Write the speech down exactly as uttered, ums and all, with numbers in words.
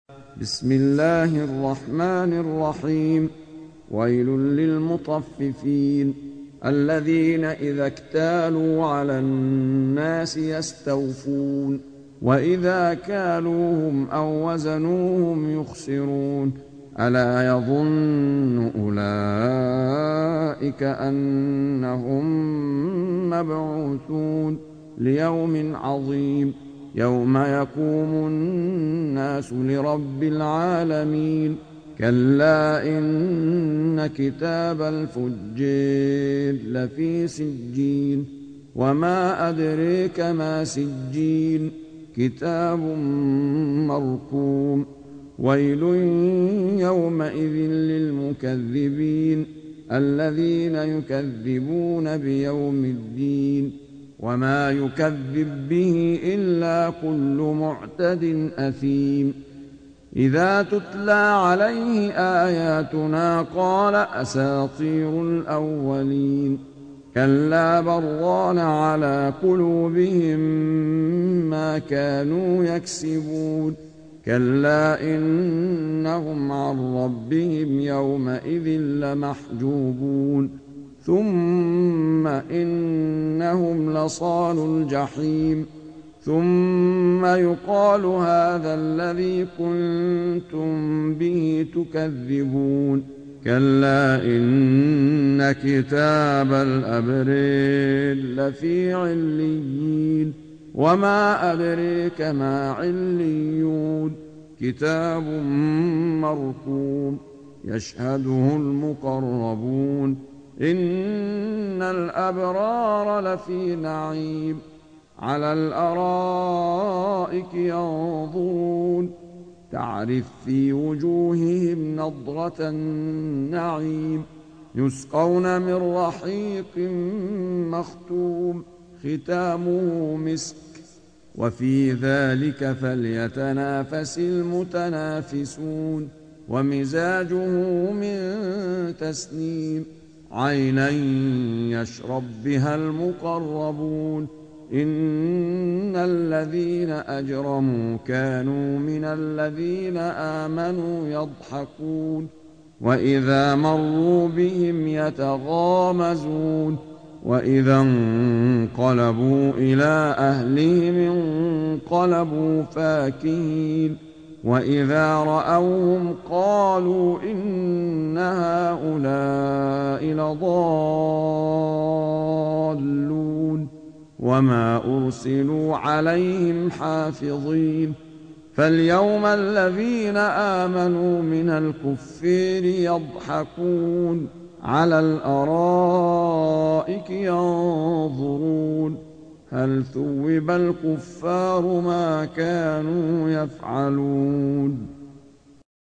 بسم الله الرحمن الرحيم. ويل للمطففين الذين إذا اكتالوا على الناس يستوفون وإذا كالوهم أو وزنوهم يخسرون ألا يظن أولئك أنهم مبعوثون ليوم عظيم يوم يقوم الناس لرب العالمين كلا إن كتاب الفجار لفي سجين وما أدريك ما سجين كتاب مرقوم ويل يومئذ للمكذبين الذين يكذبون بيوم الدين وما يكذب به إلا كل معتد أثيم إذا تتلى عليه آياتنا قال أساطير الأولين كلا بران على قلوبهم ما كانوا يكسبون كلا إنهم عن ربهم يومئذ لمحجوبون ثم إنهم لصالوا الجحيم ثم يقال هذا الذي كنتم به تكذبون كلا إن كتاب الأبرار لفي عليين وما أدريك ما عليون كتاب مرقوم يشهده المقربون إن الأبرار لفي نعيم على الأرائك ينظرون تعرف في وجوههم نضرة النعيم يسقون من رحيق مختوم ختامه مسك وفي ذلك فليتنافس المتنافسون ومزاجه من تسنيم عينا يشرب بها المقربون إن الذين أجرموا كانوا من الذين آمنوا يضحكون وإذا مروا بهم يتغامزون وإذا انقلبوا إلى أهلهم انقلبوا فاكهين وإذا رأوهم قالوا إن هؤلاء لضالون وما أرسلوا عليهم حافظين فاليوم الذين آمنوا من الكفار يضحكون على الأرائك ينظرون هل ثوب الكفار ما كانوا يفعلون